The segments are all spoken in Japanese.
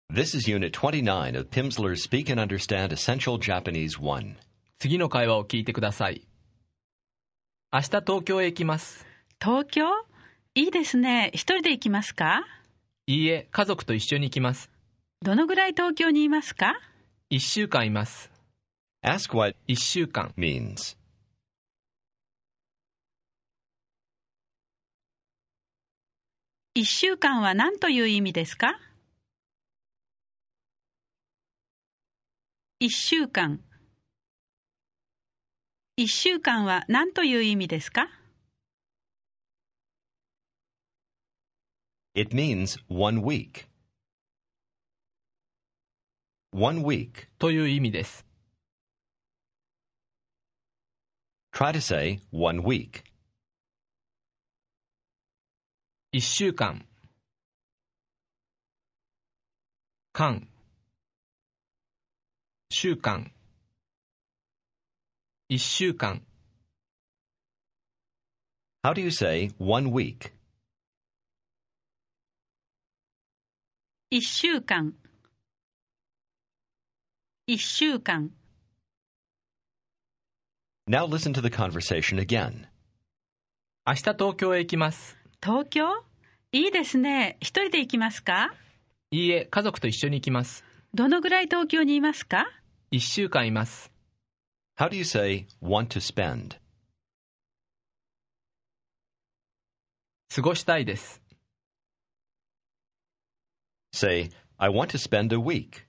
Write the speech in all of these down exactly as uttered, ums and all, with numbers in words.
This is Unit twenty-nine of Pimsleur's Speak and Understand Essential Japanese one. 次の会話を聞いてください。明日東京へ行きます。 東京？いいですね。一人で行きますか？ いいえ、家族と一緒に行きます。 どのぐらい東京にいますか？ 一週間います。 Ask what 一週間。 means. 一週間は何という意味ですか？一週間。一週間は何という意味ですか？ It means one week. One week. という意味です。 Try to say one week. 一週間。間。週間。一週間。 How do you say one week? 一週間。一週間。 Now listen to the conversation again. 明日東京へ行きます。 東京？いいですね。一人で行きますか？ いいえ、家族と一緒に行きます。 どのぐらい東京にいますか？ 一週間います。 How do you say want to spend? 過ごしたいです。 Say, I want to spend a week.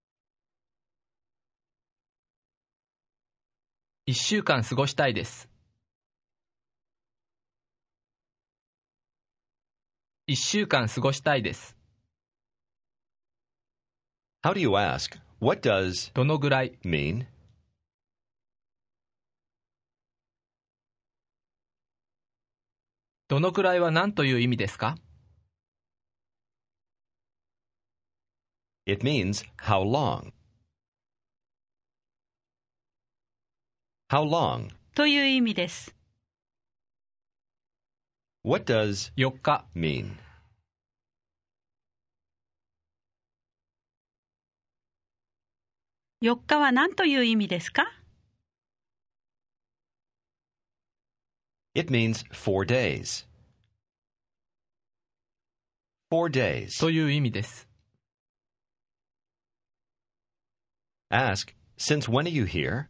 一週間過ごしたいです。一週間過ごしたいです。 How do you ask, what does どのぐらい mean? どのくらいは何という意味ですか？ It means how long. How long? という意味です。 What does よっか。 mean? よっかは何という意味ですか？ It means four days. Four days. という意味です。 Ask, since when are you here?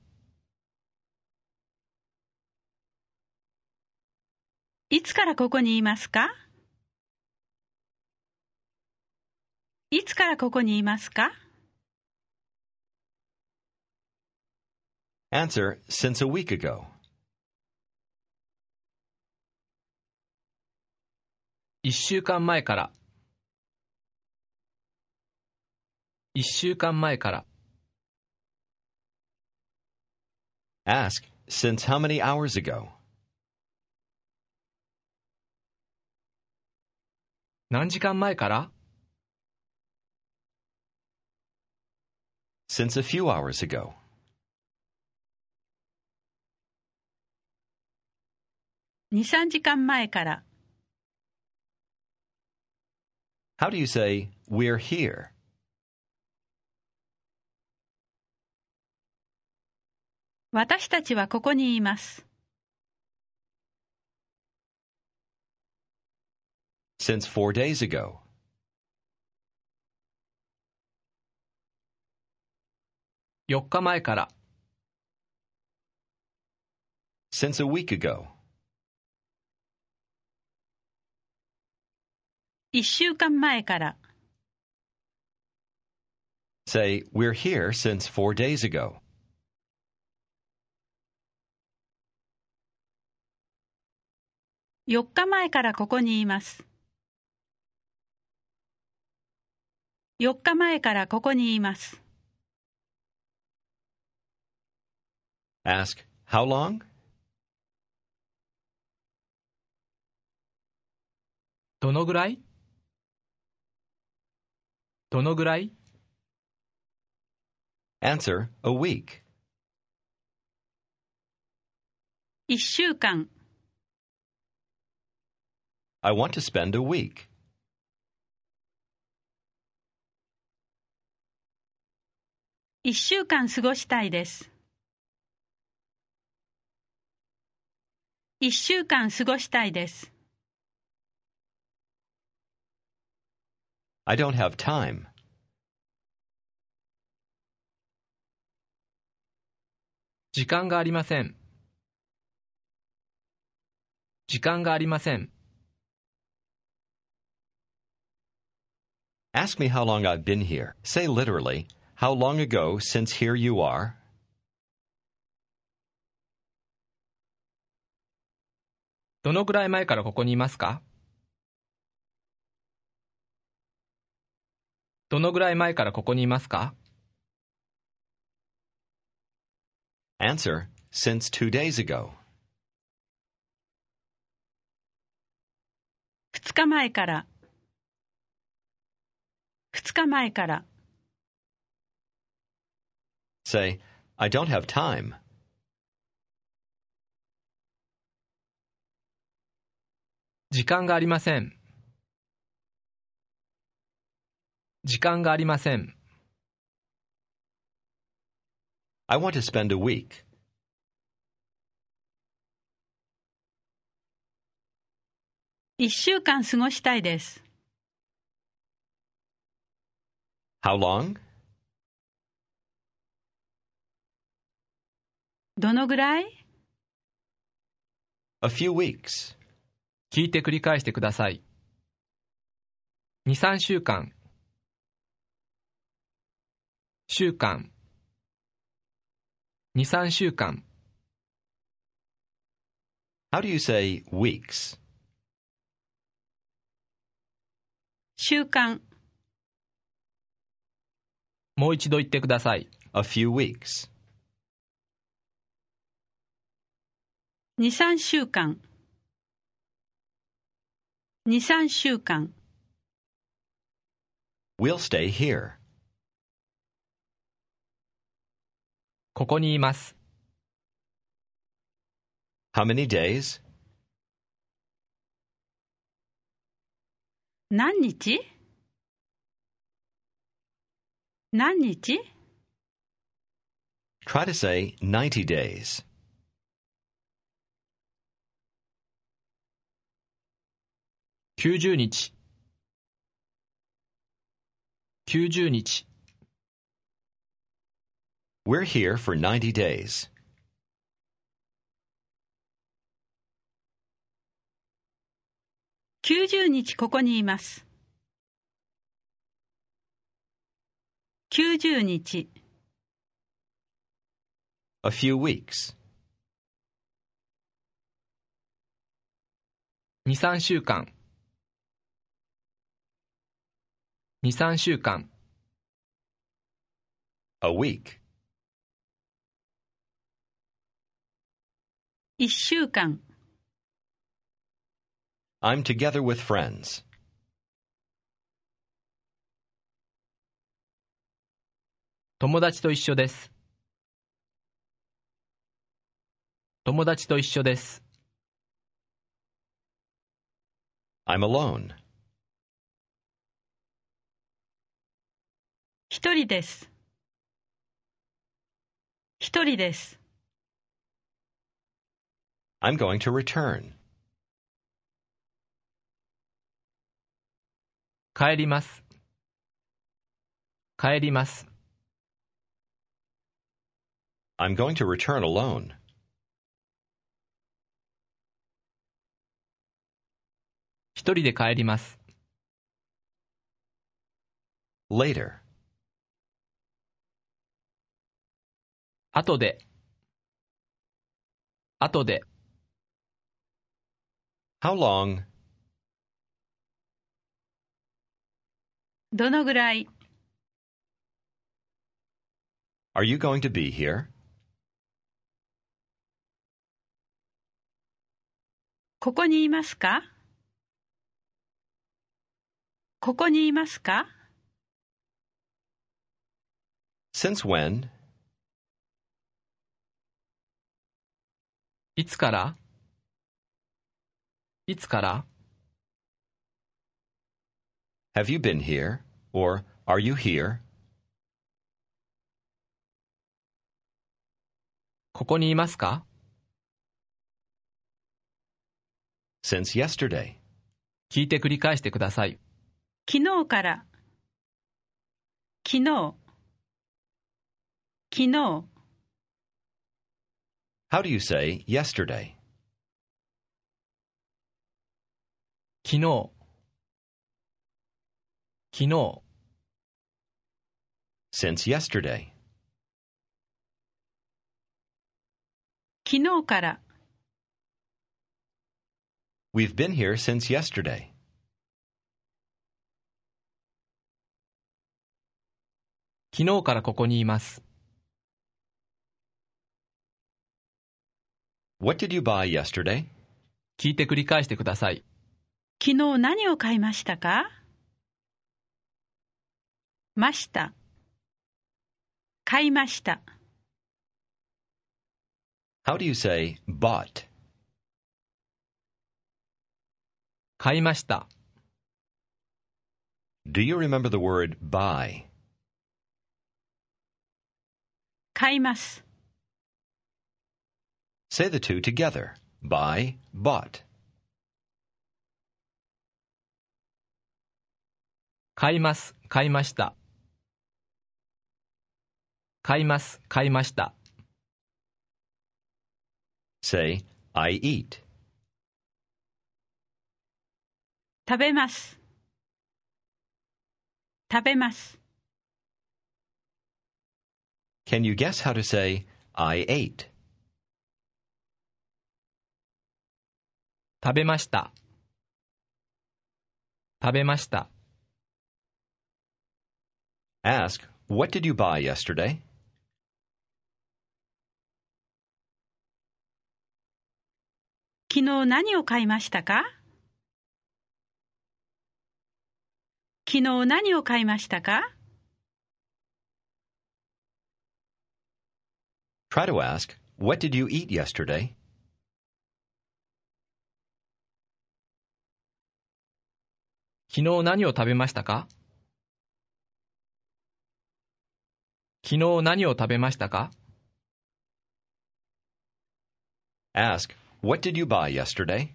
いつからここにいますか？いつからここにいますか？ Answer, since a week ago. 一週間前から。一週間前から。 Ask, since how many hours ago? 何時間前から？ Since a few hours ago. に、さんじかんまえから。 How do you say, we're here? 私たちはここにいます。 Since four days ago. よっかまえから。 Since a week ago. いっしゅうかんまえから。 Say, we're here since four days ago. よっかまえからここにいます。よっかまえからここにいます。 Ask, how long? どのぐらい？どのぐらい？ Answer, a week. いっしゅうかん。 I want to spend a week. 一週間過ごしたいです。一週間過ごしたいです。 I don't have time. 時間がありません。時間がありません。 Ask me how long I've been here. Say literally, how long ago since here you are? どのぐらい前からここにいますか？どのぐらい前からここにいますか？ Answer, since two days ago. 二日前から。二日前から。 Say, I don't have time. 時間がありません。時間がありません。 I want to spend a week. 一週間過ごしたいです。 How long? どのぐらい？ A few weeks. 聞いて繰り返してください。に、さんしゅうかん。週間。に、さんしゅうかん。 How do you say weeks? 週間。 もう一度言ってください。 A few weeks. 二、三週間。二、三週間。 We'll stay here. ここにいます。 How many days? 何日？何日？ Try to say ninety days. きゅうじゅうにち。きゅうじゅうにち。 We're here for ninety days. きゅうじゅうにちここにいます。きゅうじゅうにち。 A few weeks. に、さんしゅうかん。に、さんしゅうかん。 A week. 一週間。 I'm together with friends. 友達と一緒です。友達と一緒です。 I'm alone. 一人です。一人です。 I'm going to return. 帰ります。帰ります。 I'm going to return alone. 一人で帰ります。 Later. 後で。後で。 How long? どのぐらい？ Are you going to be here? ここにいますか？ここにいますか？ Since when? いつから？いつから？ Have you been here? Or are you here? ここにいますか？ Since yesterday. 聞いて繰り返してください。 昨日から。昨日。昨日。 How do you say yesterday? 昨日。昨日。 Since yesterday. 昨日から。 We've been here since yesterday. 昨日からここにいます。 What did you buy yesterday? 聞いて繰り返してください。 昨日何を買いましたか？ました。買いました。 How do you say bought? 買いました。 Do you remember the word buy? 買います。 Say the two together. Buy, bought. 買います。買いました。買います。買いました。 Say, I eat. 食べます。食べます。 Can you guess how to say, I ate? 食べました。食べました。 Ask, what did you buy yesterday? 昨日何を買いましたか？昨日何を買いましたか？ Try to ask, what did you eat yesterday? 昨日何を食べましたか？昨日何を食べましたか？ Ask, what did you buy yesterday?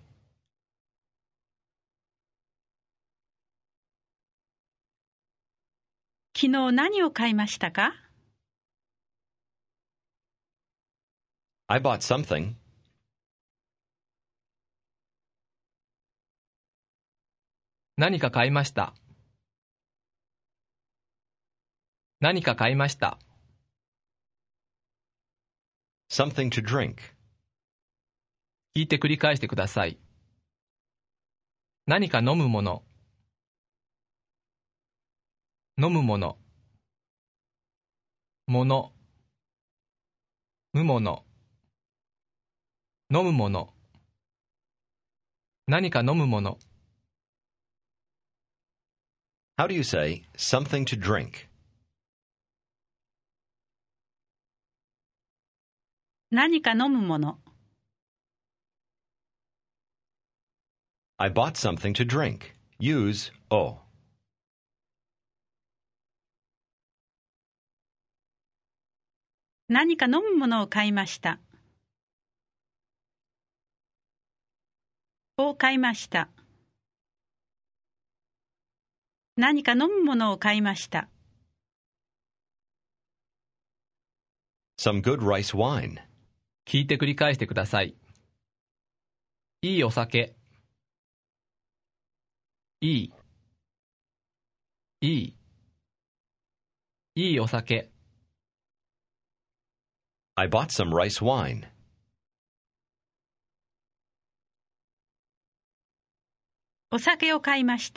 昨日何を買いましたか？ I bought something. 何か買いました。何か買いました。 Something to drink. 聞いて繰り返してください。何か飲むもの。飲むもの。もの。むもの。飲むもの。何か飲むもの。 How do you say something to drink? 何か飲むもの。 I bought something to drink. Use o. 何か飲むものを買いました。を買いました。何か飲むものを買いました。 Some good rice wine. 聞いて繰り返してください。いいお酒。いい。いい。いいお酒。 I bought some rice wine. お酒を買いました。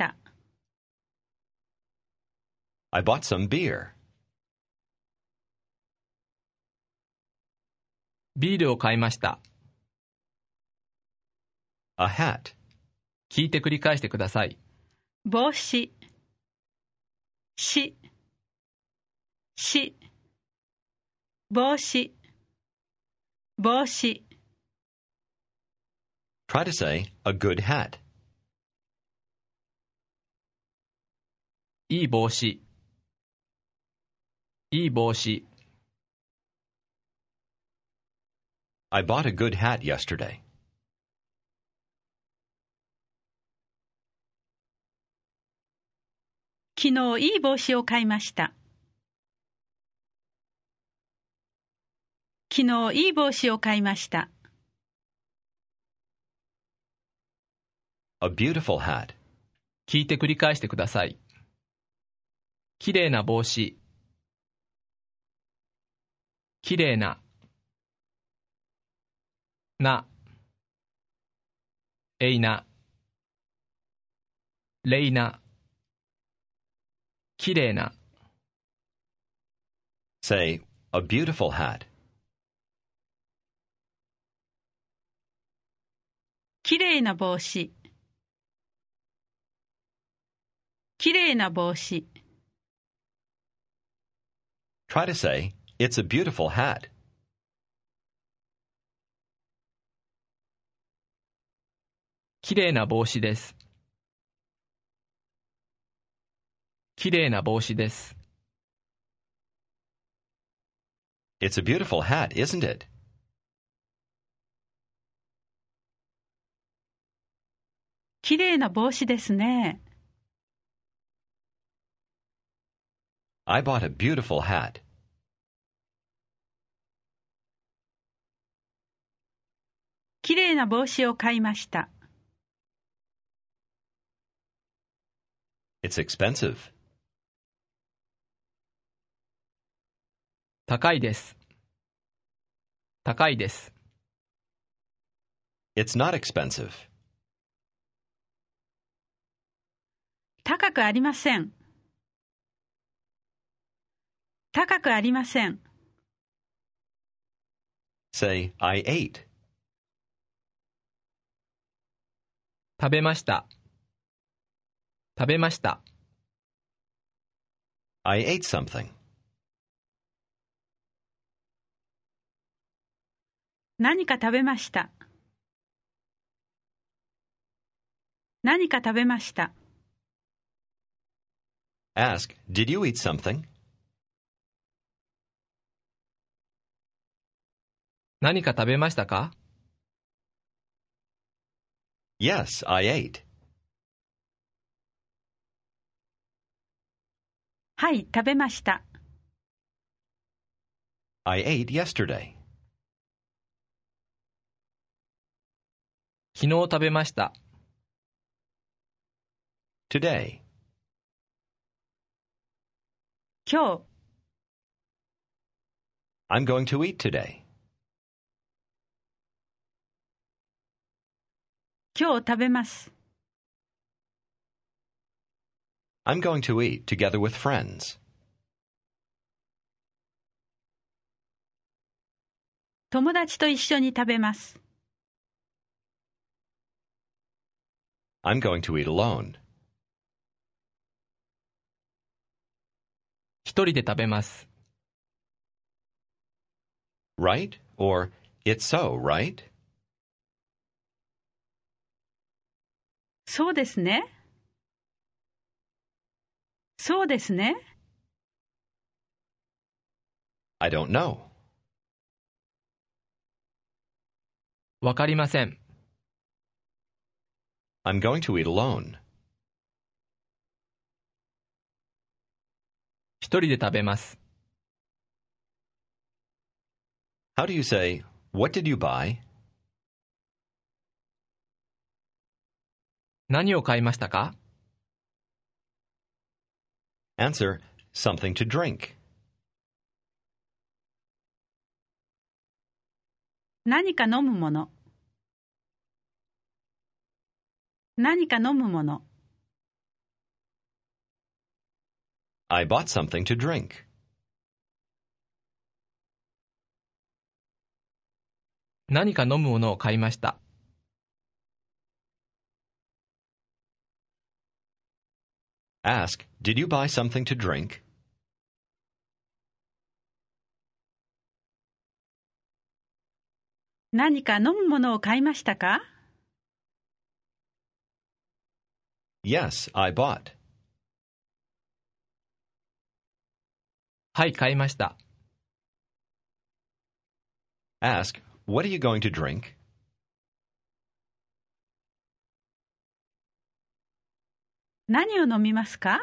I bought some beer. ビールを買いました。 A hat. 聞いて繰り返してください。 帽子。し。し。帽子。帽子。 Try to say a good hat. いい帽子。いい帽子。 I bought a good hat yesterday. 昨日いい帽子を買いました。昨日いい帽子を買いました。 A beautiful hat. 聞いて繰り返してください。きれいな帽子。きれいな。な。えいな。れいな。きれいな。 Say, a beautiful hat. きれいな帽子。きれいな帽子。 Try to say, it's a beautiful hat. きれいな帽子です。きれいな帽子です。 It's a beautiful hat, isn't it? きれいな帽子ですね。 I bought a beautiful hat. きれいな帽子を買いました。 It's expensive. 高いです。高いです。 It's not expensive. 高くありません。高くありません。 Say, I ate. 食べました。食べました。 I ate something. 何か食べました。何か食べました。 Ask, did you eat something? 何か食べましたか？ Yes, I ate. はい、食べました。 I ate yesterday. 昨日食べました。 Today. 今日。 I'm going to eat today. 今日食べます。 I'm going to eat together with friends. 友達と一緒に食べます。 I'm going to eat alone. 一人で食べます。 Right? Or, it's so, right? そうですね。そうですね。 I don't know. わかりません。 I'm going to eat alone. 一人で食べます。 How do you say, what did you buy? 何を買いましたか？ Answer, something to drink. 何か飲むもの。何か飲むもの。 I bought something to drink. 何か飲むものを買いました。 Ask, did you buy something to drink? 何か飲むものを買いましたか？ Yes, I bought. はい、買いました。 Ask, what are you going to drink? 何を飲みますか？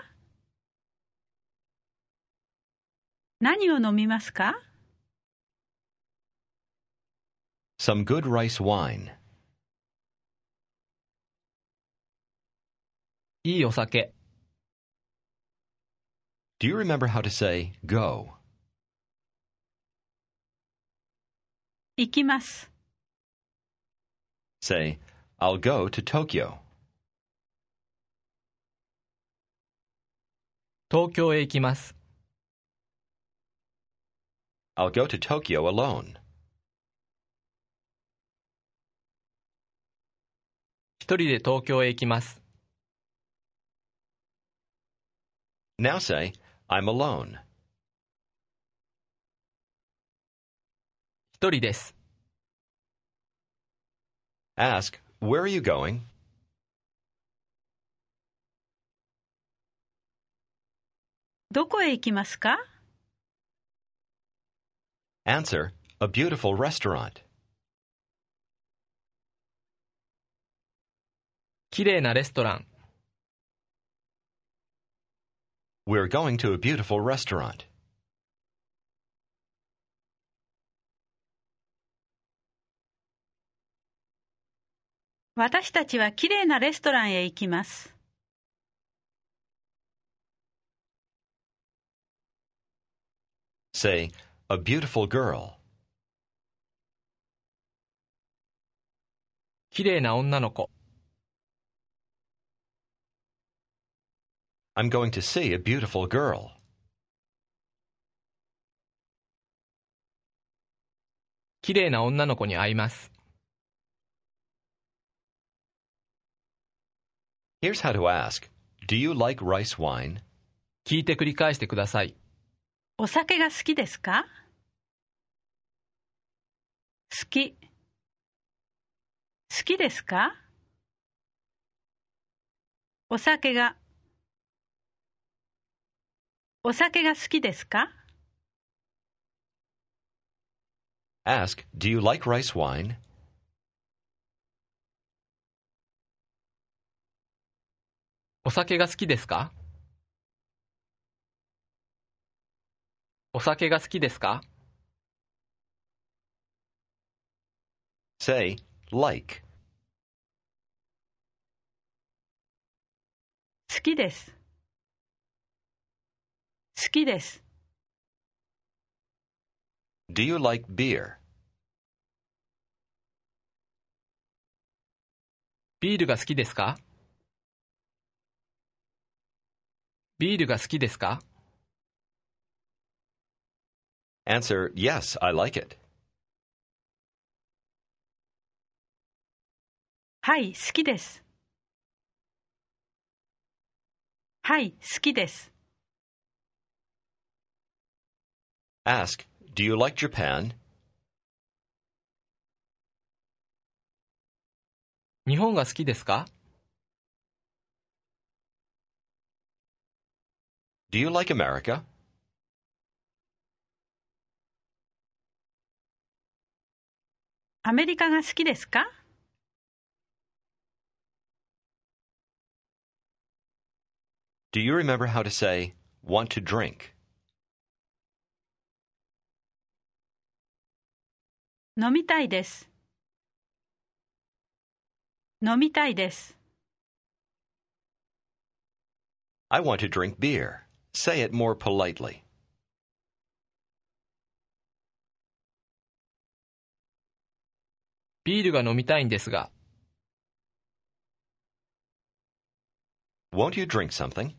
何を飲みますか？ Some good rice wine. いいお酒。 Do you remember how to say go? 行きます。 Say, I'll go to Tokyo. 東京へ行きます。 I'll go to Tokyo alone. 一人で東京へ行きます。 Now say, I'm alone. 一人です。 Ask, where are you going? どこへ行きますか？ Answer, a beautiful restaurant. きれいなレストラン。 We're going to a beautiful restaurant. 私たちはきれいなレストランへ行きます。 Say, a beautiful girl. きれいな女の子。 I'm going to see a beautiful girl. きれいな女の子に会います。 Here's how to ask, do you like rice wine? 聞いて繰り返してください。 お酒が好きですか？好き。好きですか？お酒が。お酒が好きですか？ Ask, do you like rice wine? お酒が好きですか？お酒が好きですか？ Say, like. 好きです。好きです。 Do you like beer? ビールが好きですか？ビールが好きですか？ Answer, yes, I like it. はい、好きです。はい、好きです。 Ask, do you like Japan? 日本が好きですか？ Do you like America? アメリカが好きですか？ Do you remember how to say, want to drink? 飲みたいです。飲みたいです。 I want to drink beer. Say it more politely. ビールが飲みたいんですが。 Won't you drink something?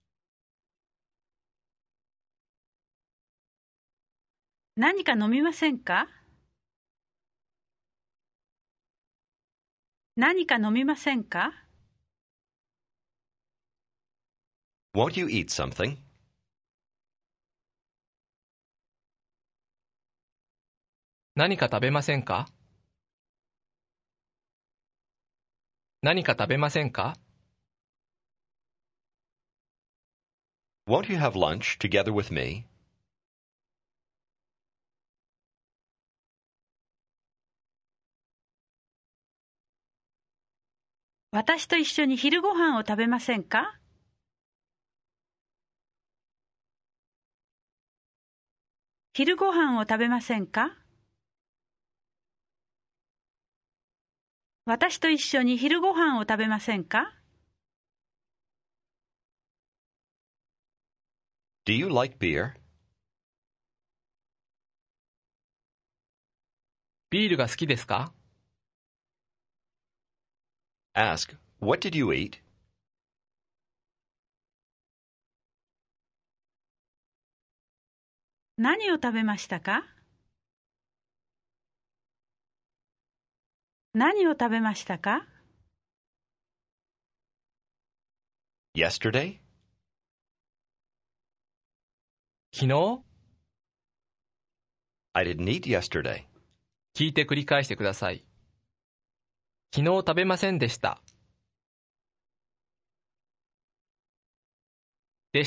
何か飲みませんか？何か飲みませんか？ Won't you eat something? 何か食べませんか？何か食べませんか？ Won't you have lunch together with me? 私と一緒に昼ご飯を食べませんか？昼ご飯を食べませんか？私と一緒に昼ご飯を食べませんか？ Do you like beer? ビールが好きですか？ Ask, what did you eat? 何を食べましたか？何を食べましたか？ Yesterday? 昨日？ I didn't eat yesterday. 聞いて繰り返してください。昨日食べませんでした。でした。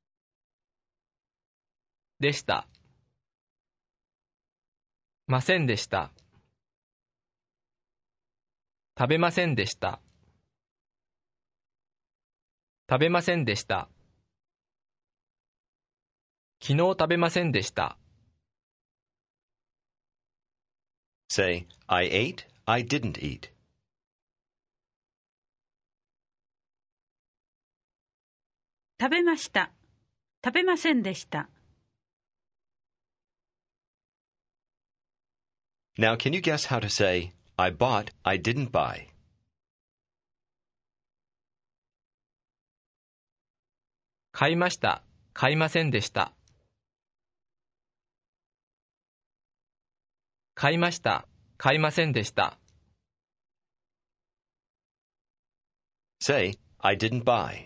でした。ませんでした。食べませんでした。食べませんでした。昨日食べませんでした。 Say, I ate, I didn't eat. 食べました。食べませんでした。 Now, can you guess how to say, I bought, I didn't buy? 買いました。買いませんでした。買いました。買いませんでした。 Say, I didn't buy.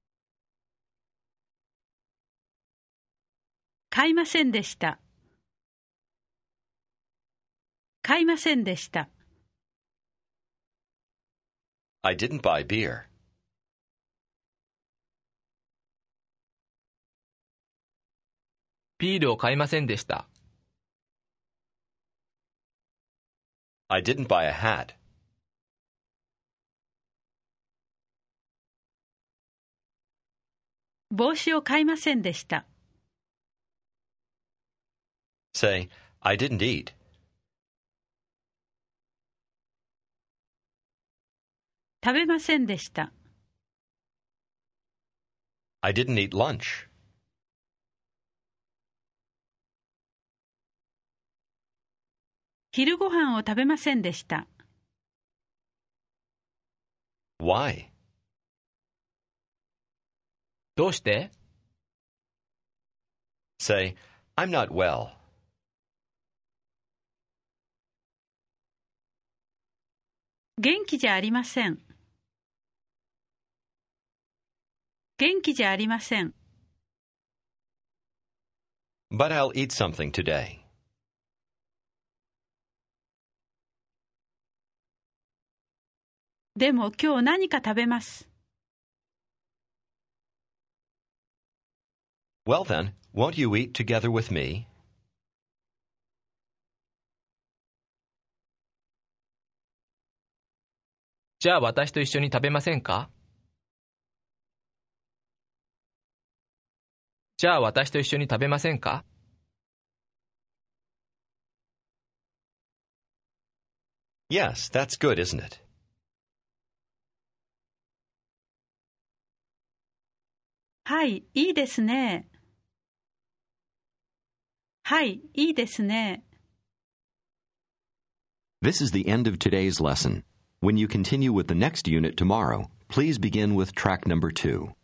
買いませんでした。買いませんでした。 I didn't buy beer. ビールを買いませんでした。 I didn't buy a hat. 帽子を買いませんでした。 Say, I didn't eat. 食べませんでした。 I didn't eat lunch. 昼ご飯を食べませんでした。 Why? どうして？ Say, I'm not well. 元気じゃありません。元気じゃありません。 But I'll eat something today. でも今日何か食べます。 Well then, won't you eat together with me? じゃあ私と一緒に食べませんか？じゃあ私と一緒に食べませんか？ Yes, that's good, isn't it? はい、いいですね。はい、いいですね。 This is the end of today's lesson. When you continue with the next unit tomorrow, please begin with track number two.